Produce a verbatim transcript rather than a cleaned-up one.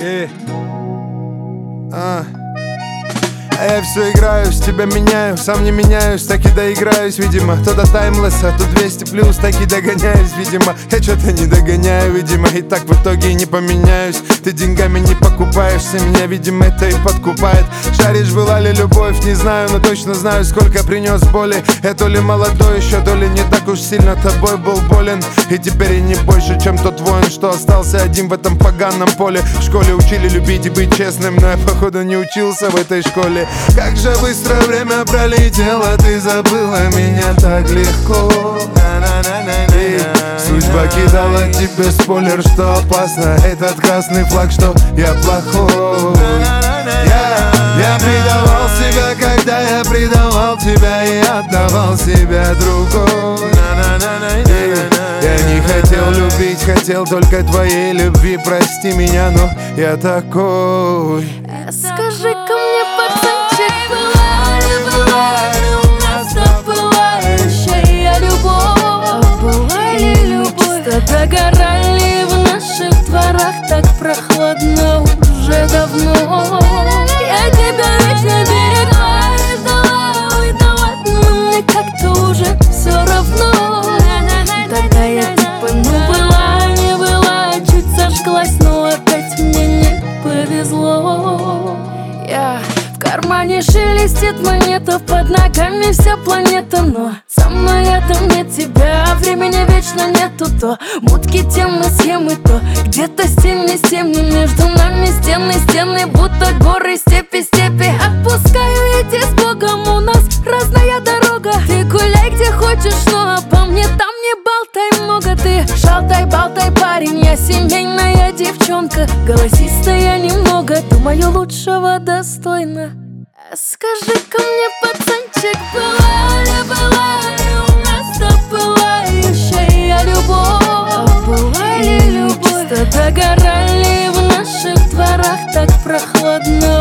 И... А... А я все играюсь, тебя меняю, сам не меняюсь, так и доиграюсь, видимо. То до таймлесса, то двести плюс, так и догоняюсь, видимо. Я что-то не догоняю, видимо, и так в итоге и не поменяюсь. Ты деньгами не покупаешься, меня, видимо, это и подкупает. Шаришь, была ли любовь, не знаю, но точно знаю, сколько принес боли. Я то ли молодой еще, то ли не так уж сильно тобой был болен. И теперь я не больше, чем тот воин, что остался один в этом поганом поле. В школе учили любить и быть честным, но я, походу, не учился в этой школе. Как же быстро время пролетело, ты забыла меня так легко. И судьба кидала тебе спойлер, что опасно. Этот красный флаг, что я плохой. Я, я предавал себя, когда я предавал тебя и отдавал себя другой. И я не хотел любить, хотел только твоей любви. Прости меня, но я такой. Скажи-ка мне, пацанчик, была ли, была ли у нас запылающая любовь? Была ли любовь? Что догорали в наших дворах так прохладно уже давно. Я тебя вечно берегла и дала, ой, да ладно, мне как-то уже все равно. Тогда я типа, ну была, не была, чуть сожглась, но опять мне не повезло. Я в кармане шелестит монета, под ногами вся планета, но со мной рядом нет тебя, времени вечно нету. То мутки, темы, схемы, то где-то стены, стены, между нами стены, стены, будто горы, степи, степи. Отпускаю идти с Богом, у нас разная дорога. Ты гуляй где хочешь, но обо мне там не болтай много. Ты шалтай, болтай, парень, я семейная девчонка, голосистая немного, думаю, лучшего достойна. Скажи-ка мне, пацанчик, была ли, была ли у нас запылающая любовь? Была ли любовь? Что догорали в наших дворах так прохладно